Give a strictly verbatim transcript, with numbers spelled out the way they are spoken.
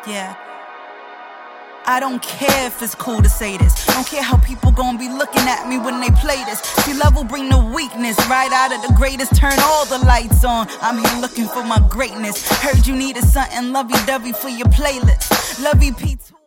Yeah. I don't care if it's cool to say this. Don't care how people gon' be looking at me when they play this. See, love will bring the weakness right out of the greatest. Turn all the lights on. I'm here looking for my greatness. Heard you needed something lovey-dovey for your playlist. Lovey P two.